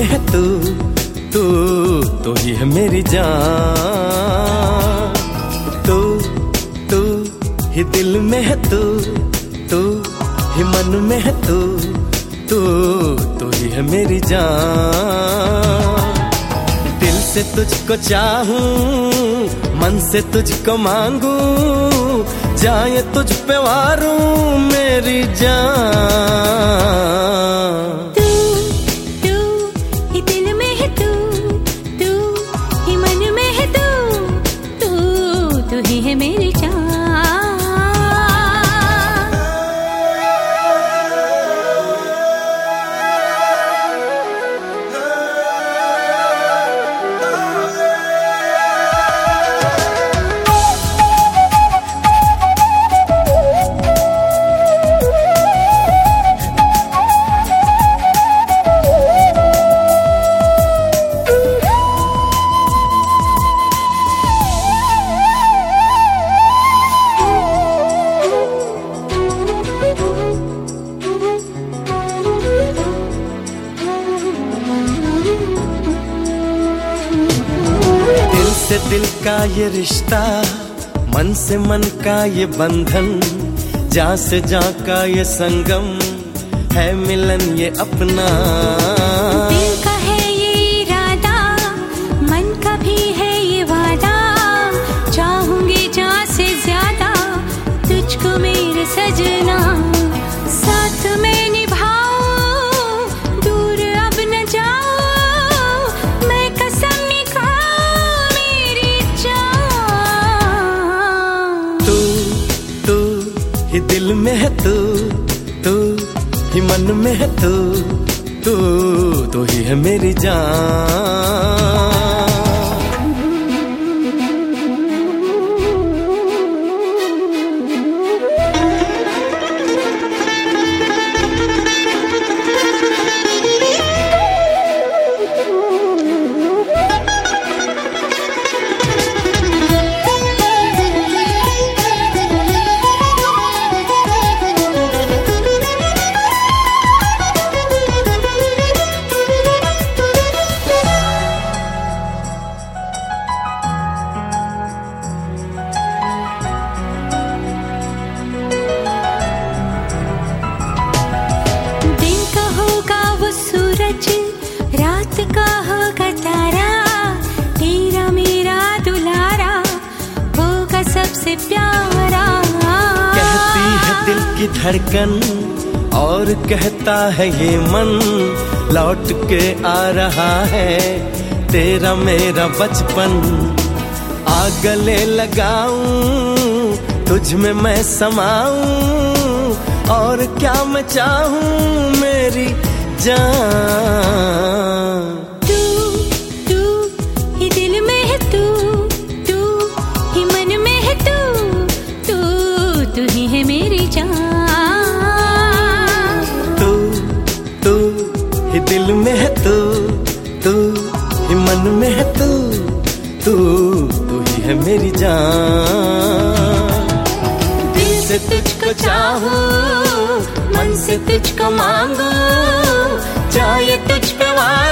है तू, तू तो ही है मेरी जान। तू तू ही दिल में है तू, तू ही मन में है तू, तू तो ही है मेरी जान। दिल से तुझको चाहूं, मन से तुझको मांगू, जाए तुझ पे वारूं मेरी जान। तू तू ही दिल में है तू, तू ही मन में है तू, तू तू ही है मेरी जान। से दिल का ये रिश्ता, मन से मन का ये बंधन, जा से जा का ये संगम, है मिलन ये अपना। दिल का है ये इरादा, मन का भी है ये वादा, चाहूंगी जा से ज्यादा तुझको मेरे सजना। साथ में निभाऊं, दूर अब न जाऊं, मैं कसम निखाऊं मेरी जान। तू तू ही दिल में है तू, तू ही मन में है तू, तू तो ही है मेरी जान। रात का होगा तारा, तेरा मेरा दुलारा होगा सबसे प्यारा। कहती है दिल की धड़कन और कहता है ये मन, लौट के आ रहा है तेरा मेरा बचपन। आ गले लगाऊं, तुझ में मैं समाऊं, और क्या मैं चाहूं मेरी जान। तू तू ही दिल में है तू, तू ही मन में है तू, तू तू ही है मेरी जान। तू तू ही दिल में है तू, तू ही मन में है तू, तू तू ही है मेरी जान। दिल से तुझको चाहूं, मन से तुझको मांगू, चाहे तुझ पे